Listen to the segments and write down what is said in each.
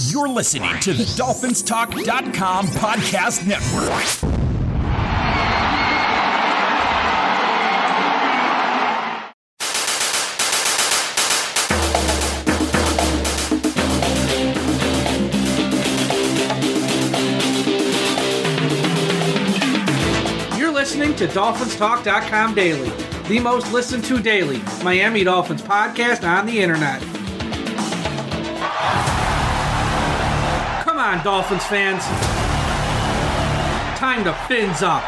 You're listening to the DolphinsTalk.com podcast network. Listening to DolphinsTalk.com daily, the most listened to daily Miami Dolphins podcast on the internet. Come on, Dolphins fans. Time to fins up.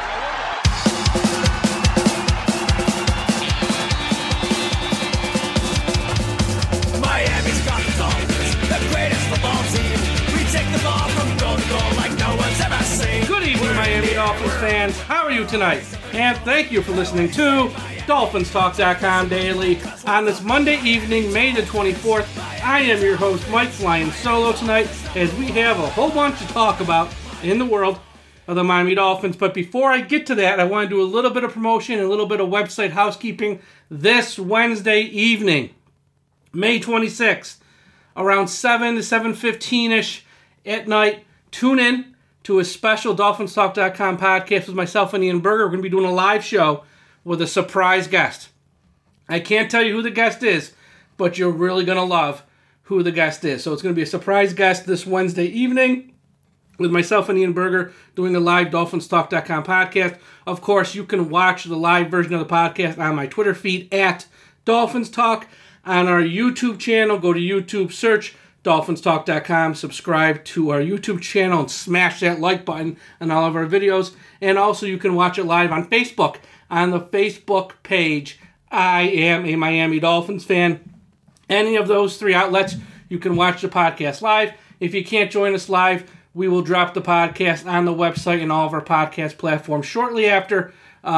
Miami's got the Dolphins, the greatest football team. We take the ball from goal to goal like no one's ever seen. Good evening, Miami Dolphins fans. How are you tonight? And thank you for listening to DolphinsTalk.com daily on this Monday evening, May the 24th. I am your host, Mike, flying solo tonight as we have a whole bunch to talk about in the world of the Miami Dolphins. But before I get to that, I want to do a little bit of promotion and a little bit of website housekeeping. This Wednesday evening, May 26th, around 7 to 7:15-ish at night, tune in to a special DolphinsTalk.com podcast with myself and Ian Berger. We're going to be doing a live show with a surprise guest. I can't tell you who the guest is, but you're really going to love who the guest is. So it's going to be a surprise guest this Wednesday evening with myself and Ian Berger doing a live DolphinsTalk.com podcast. Of course, you can watch the live version of the podcast on my Twitter feed at Dolphins Talk. On our YouTube channel, go to YouTube, search DolphinsTalk.com, subscribe to our YouTube channel, and smash that like button on all of our videos. And also, you can watch it live on Facebook. On the Facebook page, I am a Miami Dolphins fan. Any of those three outlets, you can watch the podcast live. If you can't join us live, we will drop the podcast on the website and all of our podcast platforms shortly after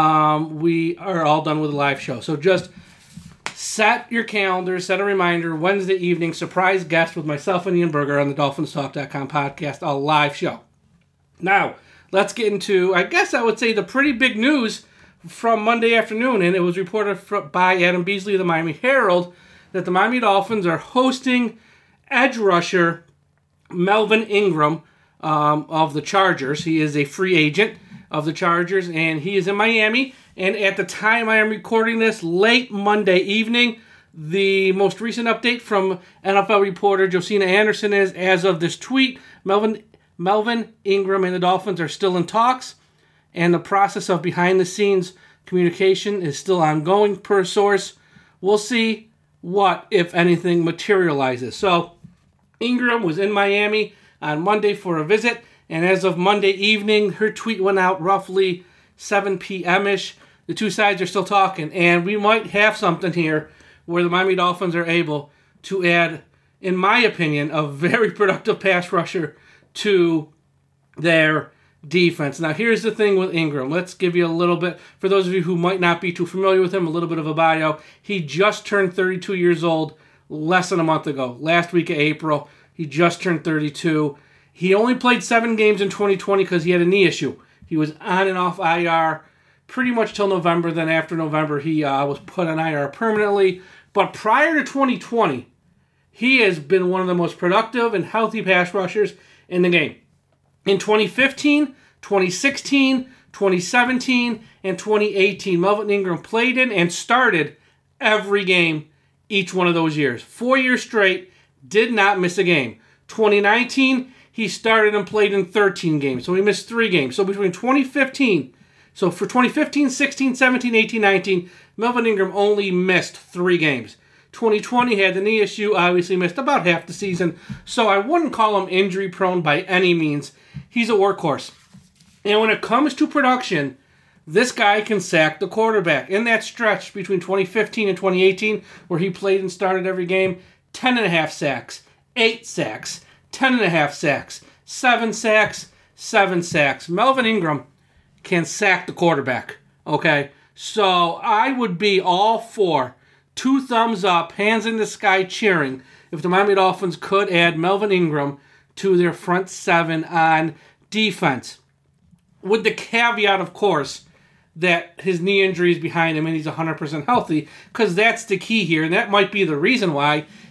we are all done with the live show. So just set your calendar, set a reminder, Wednesday evening, surprise guest with myself and Ian Berger on the DolphinsTalk.com podcast, a live show. Now, let's get into, I guess I would say, the pretty big news from Monday afternoon, and it was reported by Adam Beasley of the Miami Herald that the Miami Dolphins are hosting edge rusher Melvin Ingram of the Chargers. He is a free agent of the Chargers, and he is in Miami. And at the time I am recording this, late Monday evening, the most recent update from NFL reporter Josina Anderson is, as of this tweet, Melvin Ingram and the Dolphins are still in talks, and the process of behind-the-scenes communication is still ongoing per source. We'll see what, if anything, materializes. So, Ingram was in Miami on Monday for a visit, and as of Monday evening, her tweet went out roughly 7 p.m.-ish. The two sides are still talking, and we might have something here where the Miami Dolphins are able to add, in my opinion, a very productive pass rusher to their defense. Now, here's the thing with Ingram. Let's give you a little bit, for those of you who might not be too familiar with him, a little bit of a bio. He just turned 32 years old less than a month ago. Last week of April, he just turned 32. He only played 7 games in 2020 because he had a knee issue. He was on and off IR pretty much till November. Then after November, he was put on IR permanently. But prior to 2020, he has been one of the most productive and healthy pass rushers in the game. In 2015, 2016, 2017, and 2018, Melvin Ingram played in and started every game each one of those years. 4 years straight, did not miss a game. 2019, he started and played in 13 games, so he missed 3 games. So between 2015, so for 2015, 16, 17, 18, 19, Melvin Ingram only missed 3 games. 2020 had the knee issue, obviously missed about half the season, so I wouldn't call him injury-prone by any means. He's a workhorse. And when it comes to production, this guy can sack the quarterback. In that stretch between 2015 and 2018, where he played and started every game, 10.5 sacks, 8 sacks, 10.5 sacks, 7 sacks, 7 sacks. Melvin Ingram can sack the quarterback, okay? So I would be all for 2 thumbs up, hands in the sky cheering if the Miami Dolphins could add Melvin Ingram to their front 7 on defense. With the caveat, of course, that his knee injury is behind him and he's 100% healthy, because that's the key here, and that might be the reason why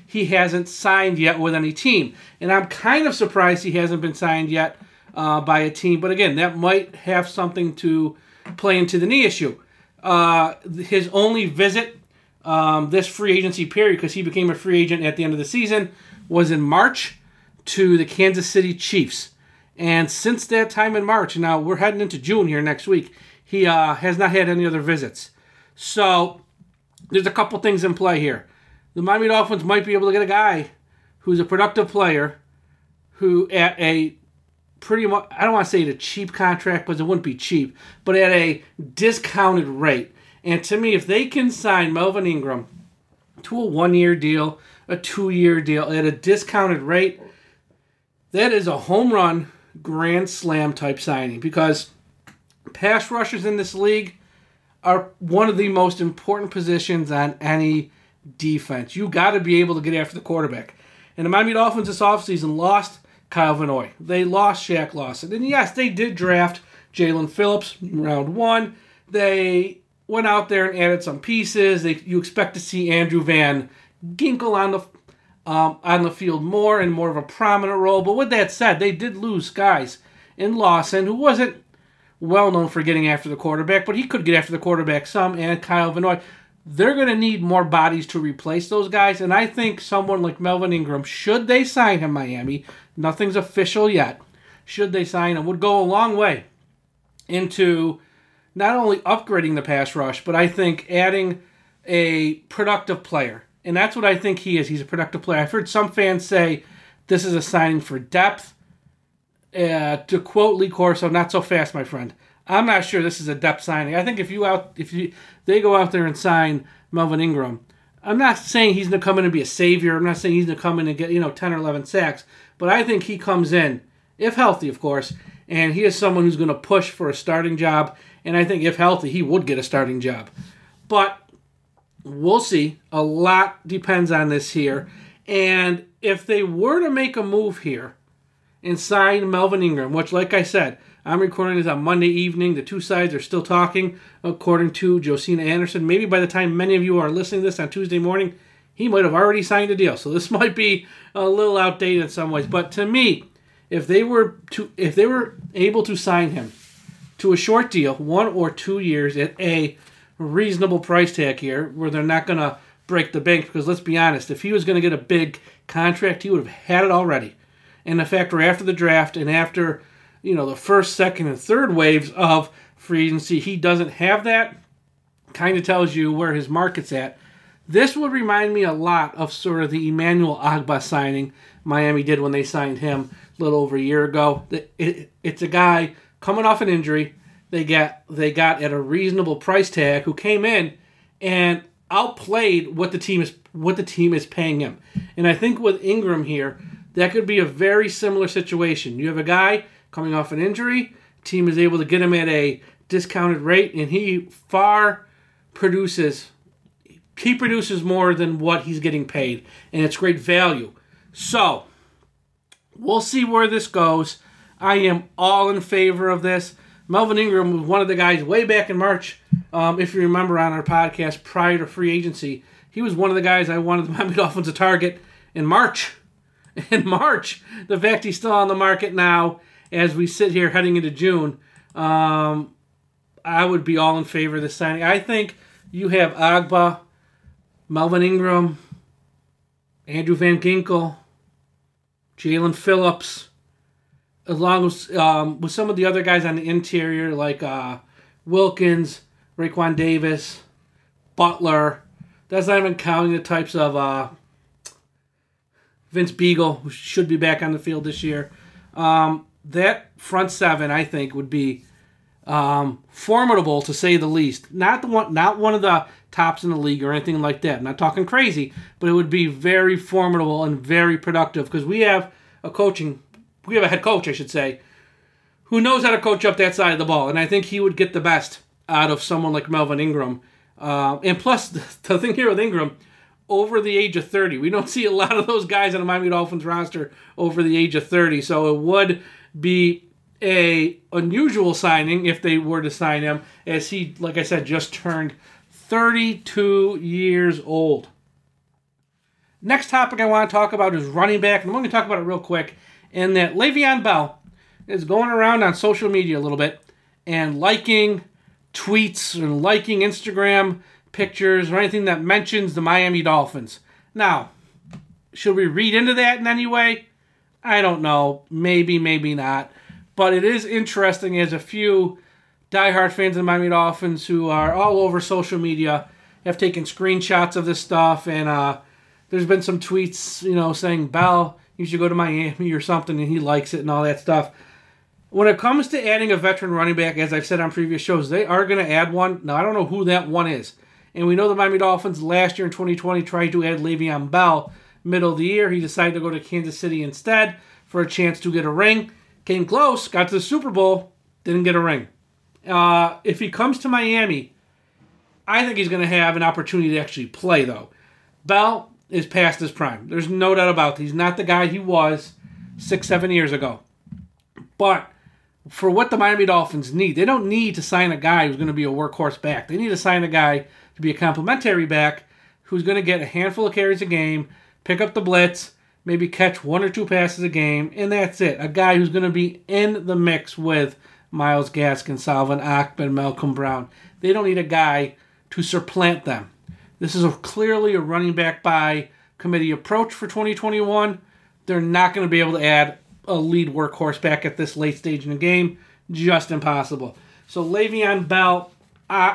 he hasn't signed yet with any team. And I'm kind of surprised he hasn't been signed yet by a team. But again, that might have something to play into the knee issue. His only visit this free agency period, because he became a free agent at the end of the season, was in March to the Kansas City Chiefs. And since that time in March, now we're heading into June here next week, he has not had any other visits. So there's a couple things in play here. The Miami Dolphins might be able to get a guy who's a productive player who at a pretty much, I don't want to say at a cheap contract because it wouldn't be cheap, but at a discounted rate. And to me, if they can sign Melvin Ingram to a 1-year deal, a 2-year deal at a discounted rate, that is a home run, grand slam type signing, because pass rushers in this league are one of the most important positions on any defense. You got to be able to get after the quarterback. And the Miami Dolphins this offseason lost Kyle Van Noy. They lost Shaq Lawson. And yes, they did draft Jalen Phillips in round 1. They went out there and added some pieces. You expect to see Andrew Van Ginkel on the field more and more of a prominent role. But with that said, they did lose guys in Lawson, who wasn't well known for getting after the quarterback, but he could get after the quarterback some, and Kyle Van Noy. They're going to need more bodies to replace those guys, and I think someone like Melvin Ingram, should they sign him, Miami, nothing's official yet, should they sign him, would go a long way into not only upgrading the pass rush, but I think adding a productive player. And that's what I think he is. He's a productive player. I've heard some fans say this is a signing for depth. To quote Lee Corso, not so fast, my friend. I'm not sure this is a depth signing. I think if they go out there and sign Melvin Ingram, I'm not saying he's going to come in and be a savior. I'm not saying he's going to come in and get 10 or 11 sacks. But I think he comes in, if healthy, of course, and he is someone who's going to push for a starting job. And I think if healthy, he would get a starting job. But we'll see. A lot depends on this here. And if they were to make a move here and sign Melvin Ingram, which, like I said, I'm recording this on Monday evening. The two sides are still talking, according to Josina Anderson. Maybe by the time many of you are listening to this on Tuesday morning, he might have already signed a deal. So this might be a little outdated in some ways. But to me, if they were able to sign him to a short deal, 1 or 2 years at a reasonable price tag here, where they're not going to break the bank, because let's be honest, if he was going to get a big contract, he would have had it already. And the fact we're after the draft and after the first, second, and third waves of free agency, he doesn't have that, kind of tells you where his market's at. This would remind me a lot of sort of the Emmanuel Ogbah signing Miami did when they signed him a little over a year ago. It's a guy coming off an injury they got at a reasonable price tag, who came in and outplayed what the team is paying him. And I think with Ingram here, that could be a very similar situation. You have a guy coming off an injury, team is able to get him at a discounted rate, and he produces more than what he's getting paid, and it's great value. So, we'll see where this goes. I am all in favor of this. Melvin Ingram was one of the guys way back in March, if you remember on our podcast prior to free agency. He was one of the guys I wanted the Miami Dolphins to target in March. The fact he's still on the market now, as we sit here heading into June, I would be all in favor of this signing. I think you have Ogbah, Melvin Ingram, Andrew Van Ginkel, Jalen Phillips, along with some of the other guys on the interior like Wilkins, Raekwon Davis, Butler. That's not even counting the types of Vince Beagle, who should be back on the field this year. That front seven, I think, would be formidable, to say the least. Not one of the tops in the league or anything like that. I'm not talking crazy, but it would be very formidable and very productive, because we have a head coach, I should say, who knows how to coach up that side of the ball, and I think he would get the best out of someone like Melvin Ingram. And plus, the thing here with Ingram, over the age of 30. We don't see a lot of those guys on the Miami Dolphins roster over the age of 30, so it would be a unusual signing if they were to sign him, as he, like I said, just turned 32 years old. Next topic I want to talk about is running back, and I'm going to talk about it real quick, in that Le'Veon Bell is going around on social media a little bit and liking tweets and liking Instagram pictures or anything that mentions the Miami Dolphins. Now, should we read into that in any way? I don't know. Maybe, maybe not. But it is interesting as a few diehard fans of the Miami Dolphins who are all over social media have taken screenshots of this stuff, and there's been some tweets, saying, Bell, you should go to Miami or something, and he likes it and all that stuff. When it comes to adding a veteran running back, as I've said on previous shows, they are going to add one. Now, I don't know who that one is. And we know the Miami Dolphins last year in 2020 tried to add Le'Veon Bell middle of the year. He decided to go to Kansas City instead for a chance to get a ring. Came close, got to the Super Bowl, didn't get a ring. If he comes to Miami, I think he's going to have an opportunity to actually play, though. Bell is past his prime. There's no doubt about it. He's not the guy he was 6-7 years ago. But for what the Miami Dolphins need, they don't need to sign a guy who's going to be a workhorse back. They need to sign a guy to be a complimentary back who's going to get a handful of carries a game, pick up the blitz, maybe catch 1 or 2 passes a game, and that's it. A guy who's going to be in the mix with Myles Gaskin, Salvon Ahmed, Malcolm Brown. They don't need a guy to supplant them. This is clearly a running back by committee approach for 2021. They're not going to be able to add a lead workhorse back at this late stage in the game. Just impossible. So Le'Veon Bell, I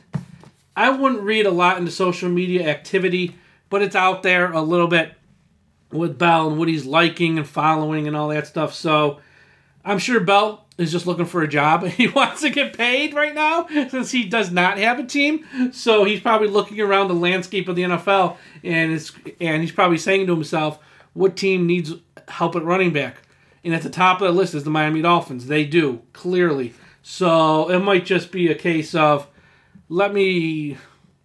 wouldn't read a lot into social media activity, but it's out there a little bit with Bell and what he's liking and following and all that stuff. So I'm sure Bell is just looking for a job. He wants to get paid right now since he does not have a team. So he's probably looking around the landscape of the NFL and he's probably saying to himself, what team needs help at running back? And at the top of the list is the Miami Dolphins. They do, clearly. So it might just be a case of, let me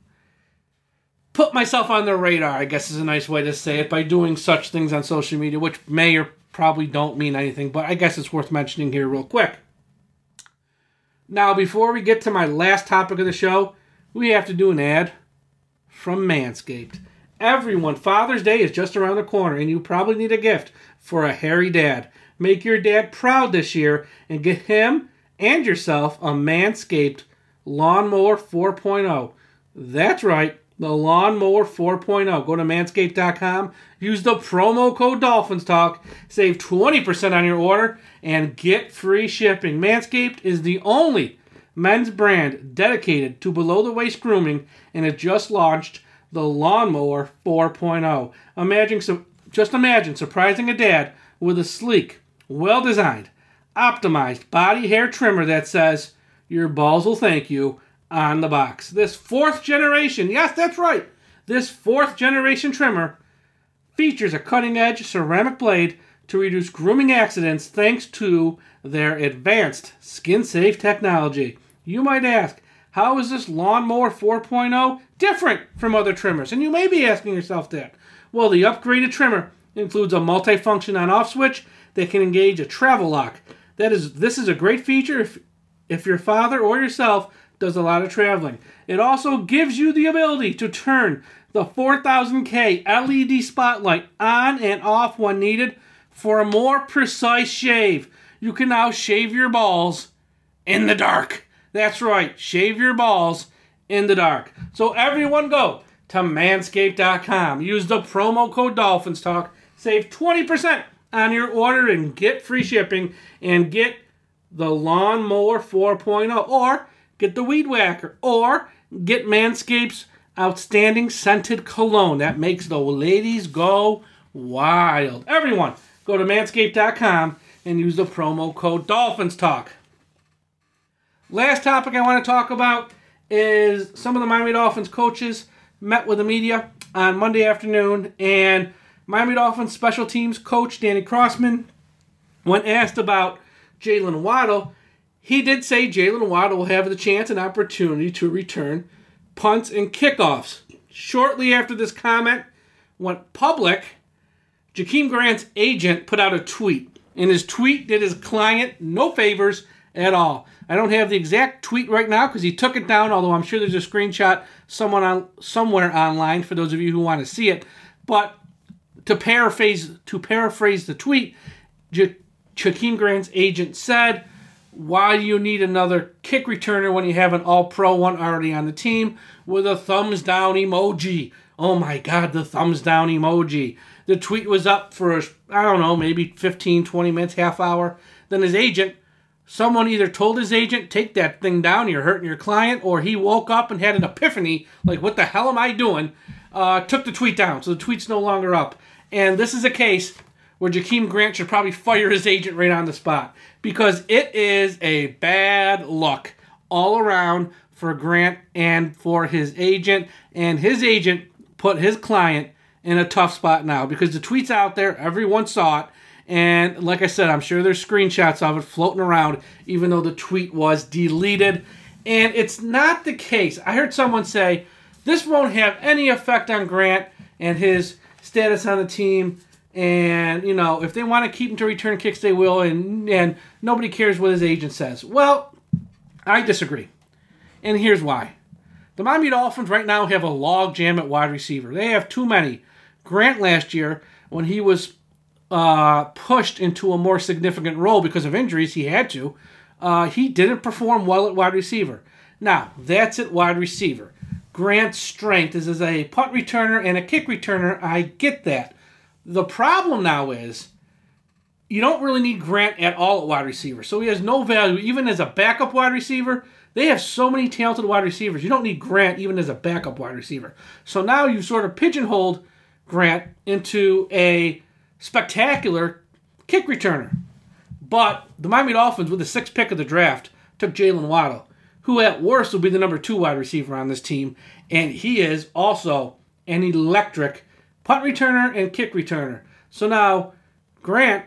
put myself on their radar, I guess is a nice way to say it, by doing such things on social media, which may or probably don't mean anything, but I guess it's worth mentioning here real quick. Now, before we get to my last topic of the show, we have to do an ad from Manscaped. Everyone, Father's Day is just around the corner, and you probably need a gift for a hairy dad. Make your dad proud this year and get him and yourself a Manscaped Lawnmower 4.0. That's right, the Lawnmower 4.0. Go to manscaped.com, use the promo code DolphinsTalk, save 20% on your order, and get free shipping. Manscaped is the only men's brand dedicated to below-the-waist grooming, and it just launched the Lawnmower 4.0. Just imagine surprising a dad with a sleek, well-designed, optimized body hair trimmer that says, your balls will thank you, on the box. This 4th generation, yes, that's right, this 4th generation trimmer features a cutting-edge ceramic blade to reduce grooming accidents thanks to their advanced skin-safe technology. You might ask, how is this Lawnmower 4.0 different from other trimmers? And you may be asking yourself that. Well, the upgraded trimmer includes a multifunction on-off switch that can engage a travel lock. This is a great feature if your father or yourself does a lot of traveling. It also gives you the ability to turn the 4000K LED spotlight on and off when needed for a more precise shave. You can now shave your balls in the dark. That's right, shave your balls in the dark. So everyone go to manscaped.com. Use the promo code DolphinsTalk. Save 20% on your order and get free shipping and get the Lawnmower 4.0 or get the Weed Whacker or get Manscaped's outstanding scented cologne that makes the ladies go wild. Everyone, go to manscaped.com and use the promo code DolphinsTalk. Last topic I want to talk about is some of the Miami Dolphins coaches met with the media on Monday afternoon, and Miami Dolphins special teams coach Danny Crossman, when asked about Jalen Waddle, he did say Jalen Waddle will have the chance and opportunity to return punts and kickoffs. Shortly after this comment went public, Jakeem Grant's agent put out a tweet. In his tweet did his client no favors at all. I don't have the exact tweet right now because he took it down, although I'm sure there's a screenshot somewhere online for those of you who want to see it. But To paraphrase the tweet, Jakeem Grant's agent said, "Why do you need another kick returner when you have an all-pro one already on the team?" With a thumbs down emoji. Oh my God, the thumbs down emoji. The tweet was up for, I don't know, maybe 15, 20 minutes, half hour. Then his agent, someone either told his agent, take that thing down, you're hurting your client, or he woke up and had an epiphany, like, what the hell am I doing? Took the tweet down, so the tweet's no longer up. And this is a case where Jakeem Grant should probably fire his agent right on the spot, because it is a bad look all around for Grant and for his agent. And his agent put his client in a tough spot now, because the tweet's out there, everyone saw it, and like I said, I'm sure there's screenshots of it floating around, even though the tweet was deleted. And it's not the case. I heard someone say, this won't have any effect on Grant and his status on the team, and, you know, if they want to keep him to return kicks, they will, and nobody cares what his agent says. Well, I disagree, and here's why. The Miami Dolphins right now have a log jam at wide receiver. They have too many. Grant last year, when he was pushed into a more significant role because of injuries, he had to, he didn't perform well at wide receiver. Now, that's at wide receiver. Grant's strength is as a punt returner and a kick returner. I get that. The problem now is you don't really need Grant at all at wide receiver. So he has no value even as a backup wide receiver. They have so many talented wide receivers. You don't need Grant even as a backup wide receiver. So now you sort of pigeonholed Grant into a spectacular kick returner. But the Miami Dolphins, with the 6th pick of the draft, took Jalen Waddle, who at worst will be the number 2 wide receiver on this team. And he is also an electric punt returner and kick returner. So now, Grant,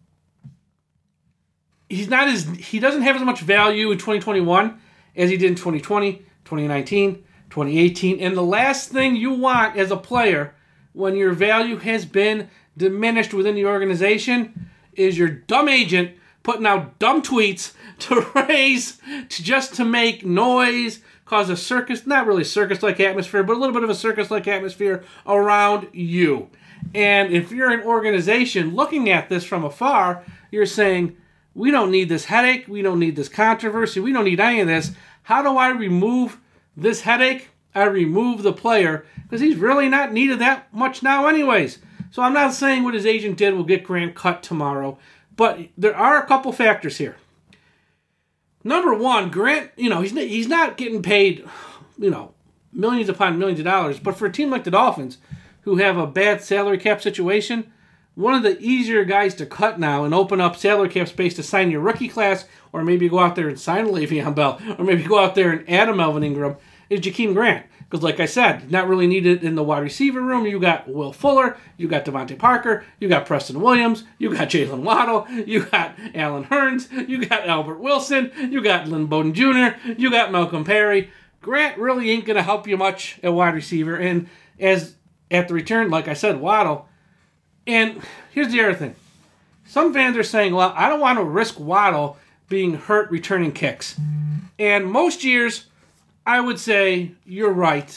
he doesn't have as much value in 2021 as he did in 2020, 2019, 2018. And the last thing you want as a player when your value has been diminished within the organization is your dumb agent putting out dumb tweets just to make noise, cause a circus, not really circus-like atmosphere, but a little bit of a circus-like atmosphere around you. And if you're an organization looking at this from afar, you're saying, we don't need this headache, we don't need this controversy, we don't need any of this. How do I remove this headache? I remove the player, because he's really not needed that much now anyways. So I'm not saying what his agent did will get Grant cut tomorrow, but there are a couple factors here. Number one, Grant, he's not getting paid, millions upon millions of dollars. But for a team like the Dolphins, who have a bad salary cap situation, one of the easier guys to cut now and open up salary cap space to sign your rookie class, or maybe go out there and sign Le'Veon Bell, or maybe go out there and add a Melvin Ingram, is Jakeem Grant. Because like I said, not really needed in the wide receiver room. You got Will Fuller, you got Devontae Parker, you got Preston Williams, you got Jalen Waddle, you got Allen Hurns, you got Albert Wilson, you got Lynn Bowden Jr., you got Malcolm Perry. Grant really ain't going to help you much at wide receiver. And as at the return, like I said, Waddle. And here's the other thing. Some fans are saying, well, I don't want to risk Waddle being hurt returning kicks. And most years, I would say you're right,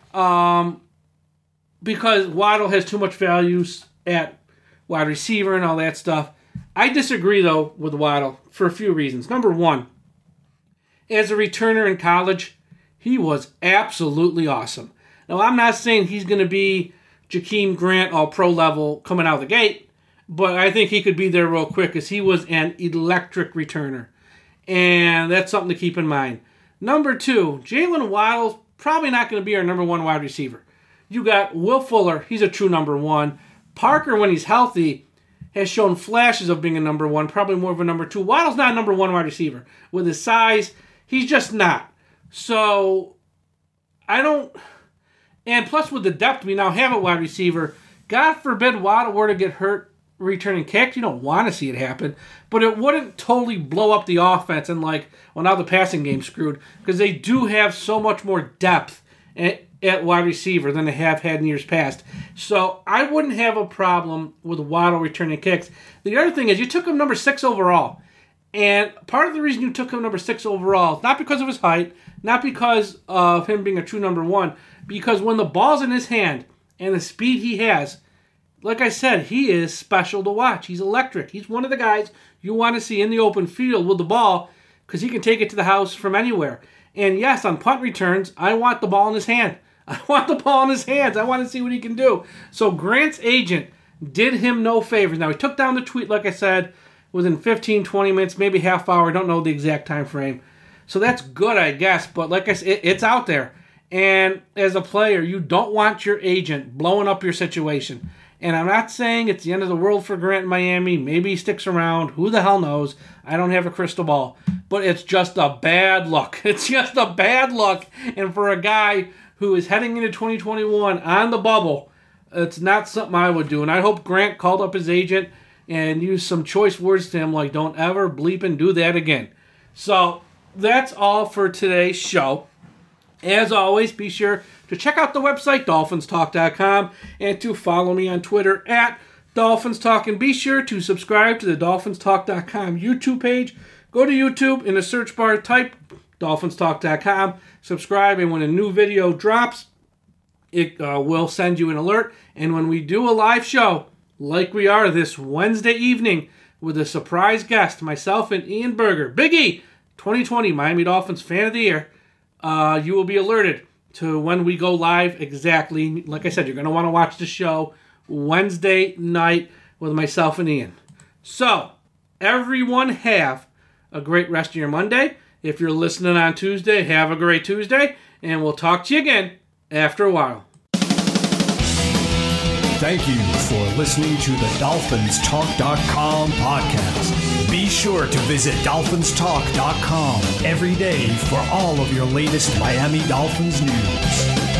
because Waddle has too much value at wide receiver and all that stuff. I disagree, though, with Waddle for a few reasons. Number one, as a returner in college, he was absolutely awesome. Now, I'm not saying he's going to be Jakeem Grant all-pro level coming out of the gate, but I think he could be there real quick because he was an electric returner, and that's something to keep in mind. Number two, Jalen Waddle's probably not going to be our number 1 wide receiver. You got Will Fuller, he's a true number 1. Parker, when he's healthy, has shown flashes of being a number 1, probably more of a number 2. Waddle's not a number 1 wide receiver. With his size, he's just not. So, and plus with the depth we now have at wide receiver, God forbid Waddle were to get hurt returning kicks. You don't want to see it happen, but it wouldn't totally blow up the offense and now the passing game's screwed, because they do have so much more depth at wide receiver than they have had in years past. So I wouldn't have a problem with Waddle returning kicks. The other thing is you took him number 6 overall, and part of the reason you took him number 6 overall, not because of his height, not because of him being a true number 1, because when the ball's in his hand and the speed he has, like I said, he is special to watch. He's electric. He's one of the guys you want to see in the open field with the ball because he can take it to the house from anywhere. And yes, on punt returns, I want the ball in his hand. I want the ball in his hands. I want to see what he can do. So Grant's agent did him no favors. Now, he took down the tweet, like I said, within 15, 20 minutes, maybe half hour. I don't know the exact time frame. So that's good, I guess. But like I said, it's out there. And as a player, you don't want your agent blowing up your situation. And I'm not saying it's the end of the world for Grant in Miami. Maybe he sticks around. Who the hell knows? I don't have a crystal ball. But it's just a bad luck. It's just a bad luck. And for a guy who is heading into 2021 on the bubble, it's not something I would do. And I hope Grant called up his agent and used some choice words to him like, don't ever bleep and do that again. So that's all for today's show. As always, be sure to check out the website, DolphinsTalk.com, and to follow me on Twitter at DolphinsTalk. And be sure to subscribe to the DolphinsTalk.com YouTube page. Go to YouTube, in the search bar, type DolphinsTalk.com, subscribe, and when a new video drops, it will send you an alert. And when we do a live show, like we are this Wednesday evening, with a surprise guest, myself and Ian Berger, Big E, 2020 Miami Dolphins Fan of the Year, you will be alerted to when we go live exactly. Like I said, you're going to want to watch the show Wednesday night with myself and Ian. So, everyone have a great rest of your Monday. If you're listening on Tuesday, have a great Tuesday, and we'll talk to you again after a while. Thank you for listening to the DolphinsTalk.com podcast. Be sure to visit DolphinsTalk.com every day for all of your latest Miami Dolphins news.